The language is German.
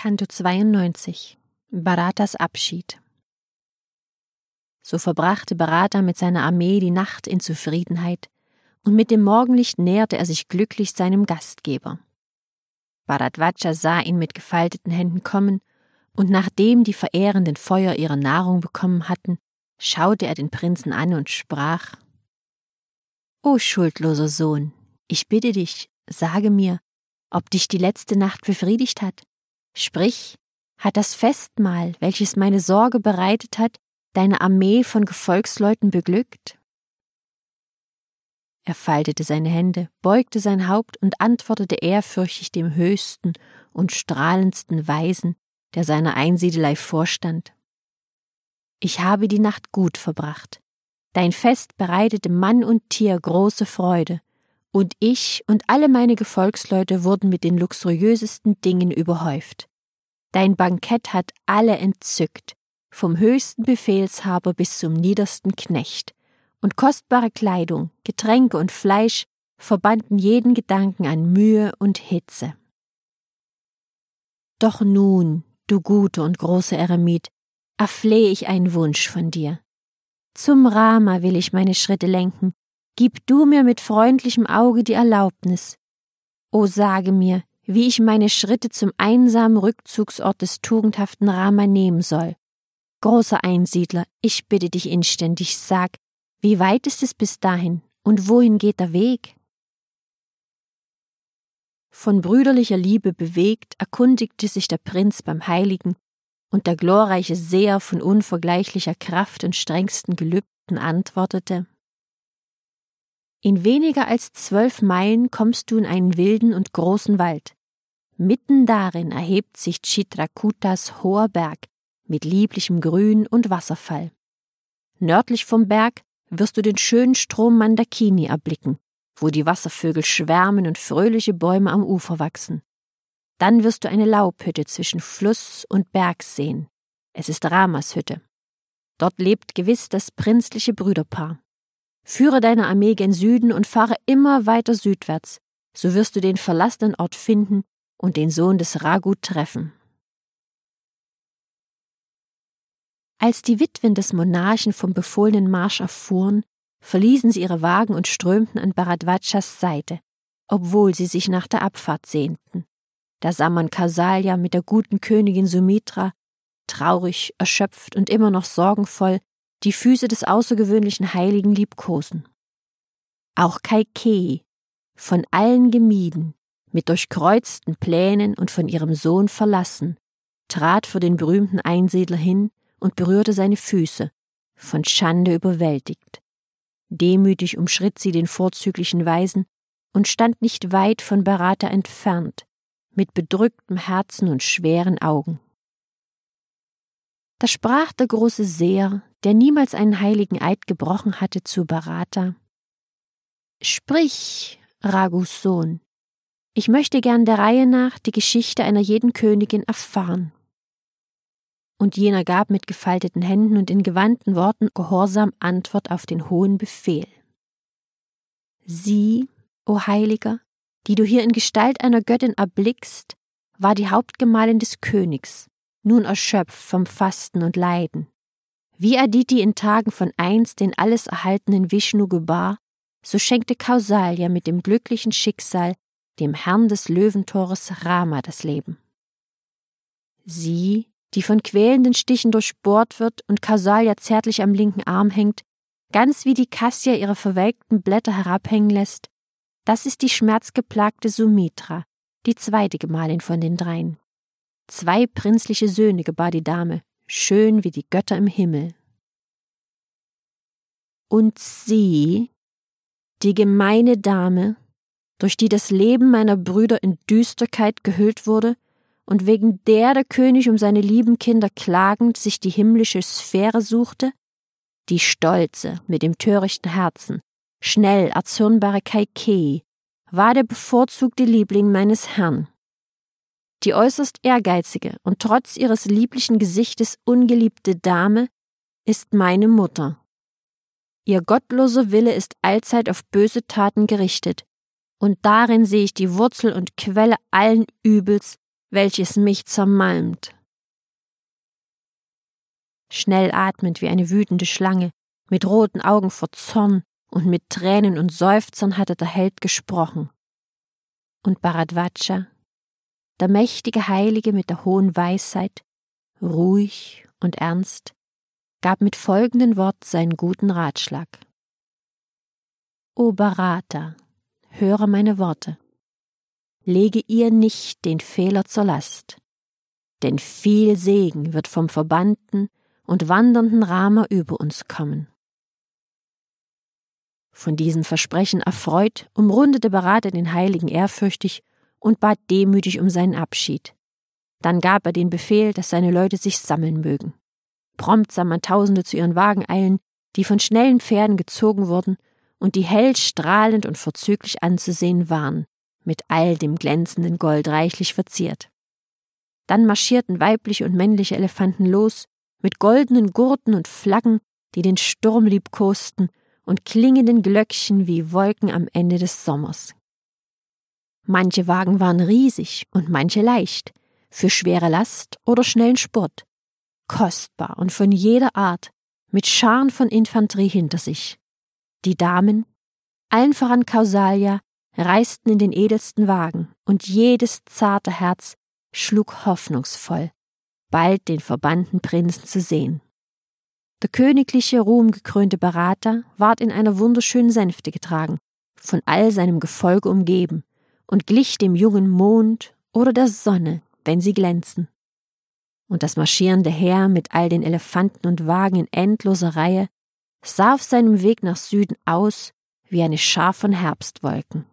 Canto 92 Bharatas Abschied. So verbrachte Bharata mit seiner Armee die Nacht in Zufriedenheit, und mit dem Morgenlicht näherte er sich glücklich seinem Gastgeber. Bharadvaja sah ihn mit gefalteten Händen kommen, und nachdem die verehrenden Feuer ihre Nahrung bekommen hatten, schaute er den Prinzen an und sprach: »O schuldloser Sohn, ich bitte dich, sage mir, ob dich die letzte Nacht befriedigt hat. Sprich, hat das Festmahl, welches meine Sorge bereitet hat, deine Armee von Gefolgsleuten beglückt?« Er faltete seine Hände, beugte sein Haupt und antwortete ehrfürchtig dem höchsten und strahlendsten Weisen, der seiner Einsiedelei vorstand: »Ich habe die Nacht gut verbracht. Dein Fest bereitete Mann und Tier große Freude, und ich und alle meine Gefolgsleute wurden mit den luxuriösesten Dingen überhäuft. Dein Bankett hat alle entzückt, vom höchsten Befehlshaber bis zum niedersten Knecht, und kostbare Kleidung, Getränke und Fleisch verbannten jeden Gedanken an Mühe und Hitze. Doch nun, du gute und große Eremit, erflehe ich einen Wunsch von dir. Zum Rama will ich meine Schritte lenken, gib du mir mit freundlichem Auge die Erlaubnis. O sage mir, wie ich meine Schritte zum einsamen Rückzugsort des tugendhaften Rama nehmen soll. Großer Einsiedler, ich bitte dich inständig, sag, wie weit ist es bis dahin und wohin geht der Weg?« Von brüderlicher Liebe bewegt, erkundigte sich der Prinz beim Heiligen, und der glorreiche Seher von unvergleichlicher Kraft und strengsten Gelübden antwortete: »In weniger als 12 Meilen kommst du in einen wilden und großen Wald. Mitten darin erhebt sich Chitrakutas hoher Berg mit lieblichem Grün und Wasserfall. Nördlich vom Berg wirst du den schönen Strom Mandakini erblicken, wo die Wasservögel schwärmen und fröhliche Bäume am Ufer wachsen. Dann wirst du eine Laubhütte zwischen Fluss und Berg sehen. Es ist Ramas Hütte. Dort lebt gewiss das prinzliche Brüderpaar. Führe deine Armee gen Süden und fahre immer weiter südwärts, so wirst du den verlassenen Ort finden und den Sohn des Raghu treffen.« Als die Witwen des Monarchen vom befohlenen Marsch erfuhren, verließen sie ihre Wagen und strömten an Bharadvajas Seite, obwohl sie sich nach der Abfahrt sehnten. Da sah man Kausalya mit der guten Königin Sumitra, traurig, erschöpft und immer noch sorgenvoll, die Füße des außergewöhnlichen Heiligen liebkosen. Auch Kaikeyi, von allen gemieden, mit durchkreuzten Plänen und von ihrem Sohn verlassen, trat vor den berühmten Einsiedler hin und berührte seine Füße, von Schande überwältigt. Demütig umschritt sie den vorzüglichen Weisen und stand nicht weit von Bharata entfernt, mit bedrücktem Herzen und schweren Augen. Da sprach der große Seher, der niemals einen heiligen Eid gebrochen hatte, zu Bharata: »Sprich, Raghus Sohn, ich möchte gern der Reihe nach die Geschichte einer jeden Königin erfahren.« Und jener gab mit gefalteten Händen und in gewandten Worten gehorsam Antwort auf den hohen Befehl. »Sie, o Heiliger, die du hier in Gestalt einer Göttin erblickst, war die Hauptgemahlin des Königs, nun erschöpft vom Fasten und Leiden. Wie Aditi in Tagen von einst den alles erhaltenen Vishnu gebar, so schenkte Kausalya mit dem glücklichen Schicksal dem Herrn des Löwentores Rama das Leben. Sie, die von quälenden Stichen durchbohrt wird und Kausalya zärtlich am linken Arm hängt, ganz wie die Kassia ihre verwelkten Blätter herabhängen lässt, das ist die schmerzgeplagte Sumitra, die zweite Gemahlin von den dreien. 2 prinzliche Söhne gebar die Dame, schön wie die Götter im Himmel. Und sie, die gemeine Dame, durch die das Leben meiner Brüder in Düsterkeit gehüllt wurde und wegen der König um seine lieben Kinder klagend sich die himmlische Sphäre suchte, die stolze, mit dem törichten Herzen, schnell erzürnbare Kaikeyi, war der bevorzugte Liebling meines Herrn. Die äußerst ehrgeizige und trotz ihres lieblichen Gesichtes ungeliebte Dame ist meine Mutter. Ihr gottloser Wille ist allzeit auf böse Taten gerichtet, und darin sehe ich die Wurzel und Quelle allen Übels, welches mich zermalmt. Schnell atmend wie eine wütende Schlange, mit roten Augen vor Zorn und mit Tränen und Seufzern hatte der Held gesprochen. Und Bharadvaja, der mächtige Heilige mit der hohen Weisheit, ruhig und ernst, gab mit folgendem Wort seinen guten Ratschlag. O Bharata, höre meine Worte. Lege ihr nicht den Fehler zur Last, denn viel Segen wird vom verbannten und wandernden Rama über uns kommen. Von diesem Versprechen erfreut, umrundete Bharata den Heiligen ehrfürchtig und bat demütig um seinen Abschied. Dann gab er den Befehl, dass seine Leute sich sammeln mögen. Prompt sah man Tausende zu ihren Wagen eilen, die von schnellen Pferden gezogen wurden und die hell strahlend und vorzüglich anzusehen waren, mit all dem glänzenden Gold reichlich verziert. Dann marschierten weibliche und männliche Elefanten los, mit goldenen Gurten und Flaggen, die den Sturm liebkosten, und klingenden Glöckchen wie Wolken am Ende des Sommers. Manche Wagen waren riesig und manche leicht, für schwere Last oder schnellen Sport, kostbar und von jeder Art, mit Scharen von Infanterie hinter sich. Die Damen, allen voran Kausalya, reisten in den edelsten Wagen, und jedes zarte Herz schlug hoffnungsvoll, bald den verbannten Prinzen zu sehen. Der königliche, ruhmgekrönte Bharata ward in einer wunderschönen Sänfte getragen, von all seinem Gefolge umgeben, und glich dem jungen Mond oder der Sonne, wenn sie glänzen. Und das marschierende Heer mit all den Elefanten und Wagen in endloser Reihe sah auf seinem Weg nach Süden aus wie eine Schar von Herbstwolken.